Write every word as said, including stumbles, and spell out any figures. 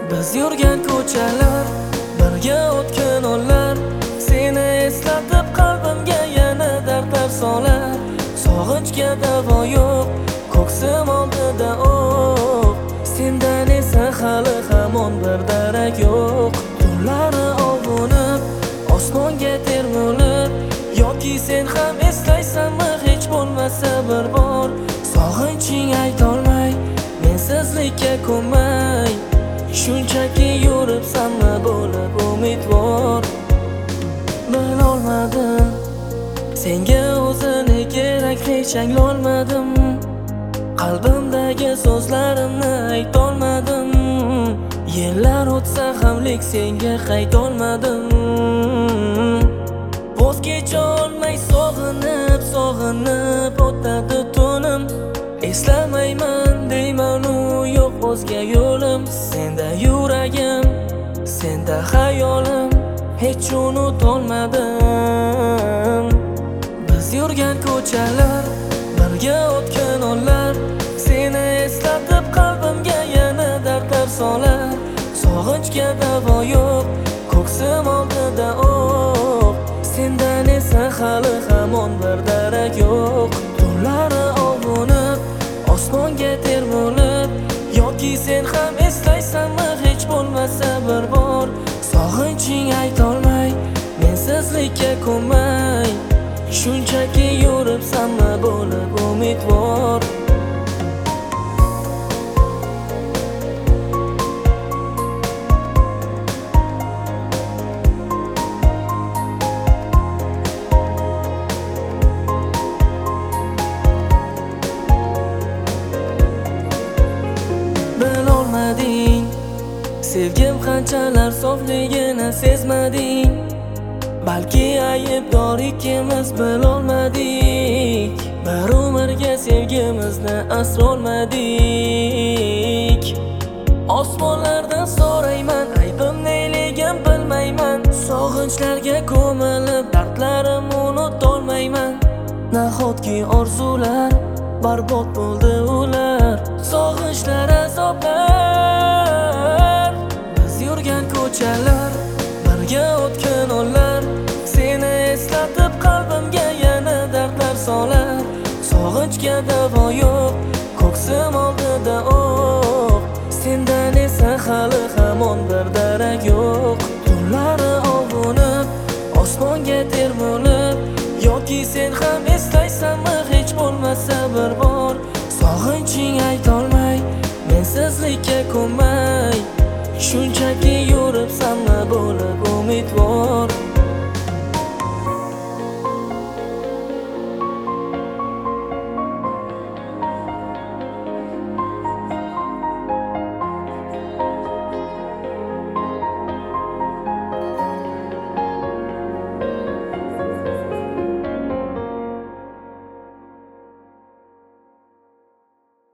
Biz yurgan ko'chalar, birga o'tgan onlar, seni eslatib qalbimga yana dardlar solar. Sog'inchga davo yo'q, ko'ksim oldida o'q, sendan esa hali hamon bir darak yo'q. Tunlari ovunib, osmonga termulib, yoki sen ham eslaysanmi hech bo'lmasa bir bor. Sog'inching aytolmay, mensizlikka ko'nmay, shunchaki yuribsanmi bo'lib umidvor. Bilolmadim, senga o'zini kerak hech anglolmadim, qalbimdagi so'zlarimni aytolmadim. Yillar o'tsa hamlik senga qaytolmadim. Voz kecholmay sog'inib, sog'inib o'tadi tunim. Eslamayman deyman u yo'q o'zga yo'lim. Senda yuragim, senda hayolim, hech unutolmadim. Biz yurgan ko'chalar, birga o'tgan onlar, seni eslatib qalbimga yana dardlar solar. Sog'inchga davo yo'q, ko'ksim oldida o'q, sendan esa hali hamon bir darak yo'q. Tunlari ovunib, osmonga termulib, yoki sen ham eslaysanmi hech bo'lmasa bir bor. Sog'inching aytolmay, mensizlikka ko'nmay, shunchaki yuribsanmi bo'lib umidvor. Bilolmading, sevgim qanchalar sofligini sezmading. Balki aybdor ikkimiz bilolmadik, bir umrga sevgimizni asrolmadik. Osmonlardan so'rayman, aybim neligim bilmayman, sog'inchlarga ko'milib dardlarim unutolmayman. Nahotki orzular barbod bo'ldi ular, sog'inchlar azoblar. Biz yurgan ko'chalar, birga o'tgan onlar, seni eslatib qalbimga yana dardlar solar. Sog'inchga davo yo'q, ko'ksim oldida o'q, sendan esa hali